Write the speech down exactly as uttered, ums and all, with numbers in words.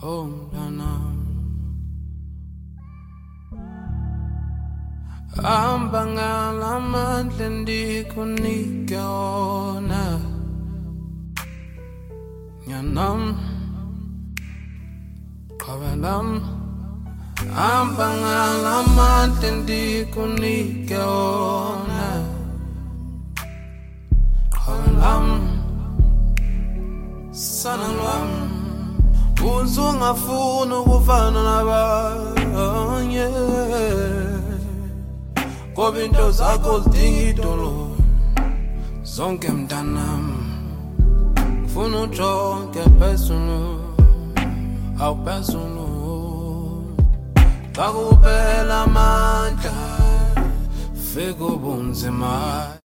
Oh mntanam, hamba ngalamandla ndikunike wona nyanam, qabalam. Hamba ngalamandla ndikunike wona qabalam, sana lwam. Uzungafuna ukufana nabanye, ngoba into zakho zidinga idolo zonke mntanam. Ngifuna ujonge phezulu, awu phezulu. Xa kuphela amandla fika ubunzima.